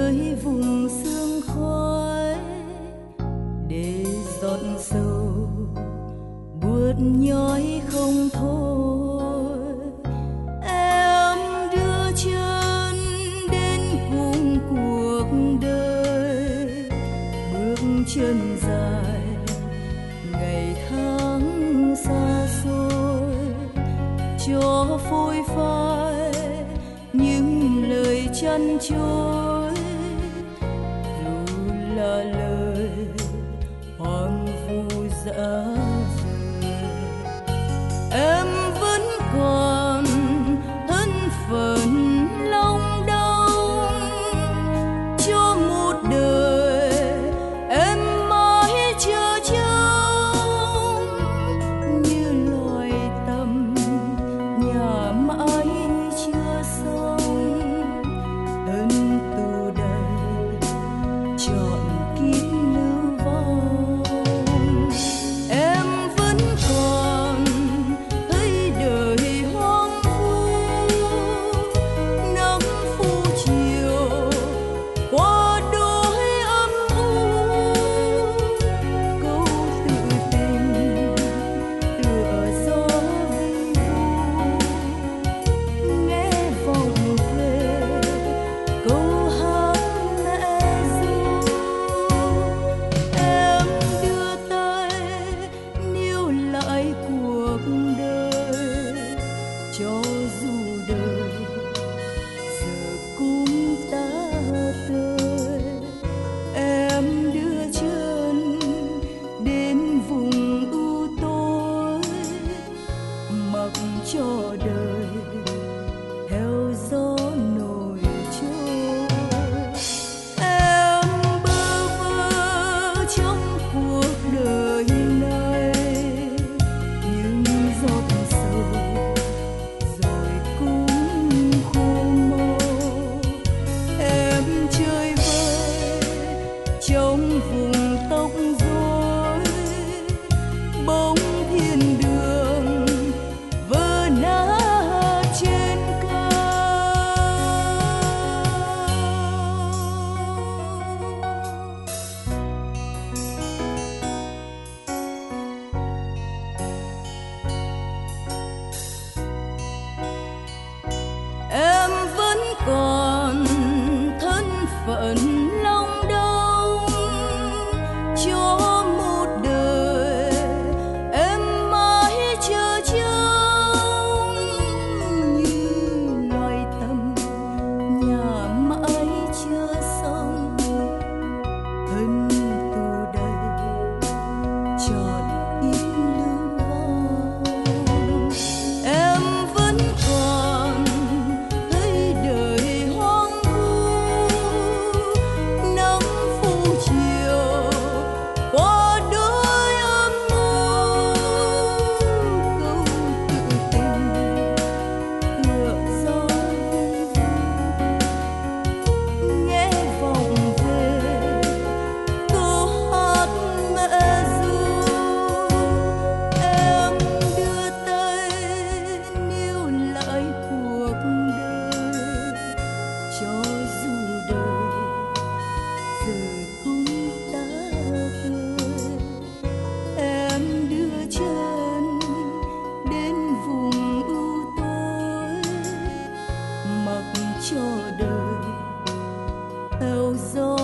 nơi vùng sương khói để dọn sầu buốt nhói không thôi. Em đưa chân đến cùng cuộc đời, bước chân dài ngày tháng xa xôi, cho phôi phai những lời chăn trôi, dù là lời hoang vu dã rời. Em vẫn còn thân phận long đong cho một đời em mãi chờ trông, như loài tầm nhà mãi chưa xong, thân tù đầy trọn kiếp lưu vong. Em vẫn còn thấy đời hoang vu, nắng phù chiều qua đôi âm u, câu tự tình tựa gió vi vu, nghe vọng về câu hát mẹ ru. Em đưa tay níu lại cuộc đời, cho dù đời giờ cũng ta tơi. Em đưa chân đến vùng u tối, mặc cho đời theo gió nổi trôi. Em bơ vơ trong cuộc đời này, những giọt sầu rồi cũng khô màu. Em chơi vơi trong vùng tóc rối, bóng thiên đường vỡ nát trên cao. Em vẫn còn thân phận long đong cho một đời em mãi chờ trông, như loài tầm nhà mãi chưa xong, thân tù đầy trọn kiếp lưu vong. Em vẫn còn thấy đời hoang vu, nắng phù chiều qua đôi âm u, câu tự tình tựa gió vi vu, nghe vọng về câu hát mẹ ru. Em đưa tay níu lại cuộc đời, cho dù đời giờ cũng ta tơi. Em đưa chân đến vùng u tối, mặc cho đời theo gió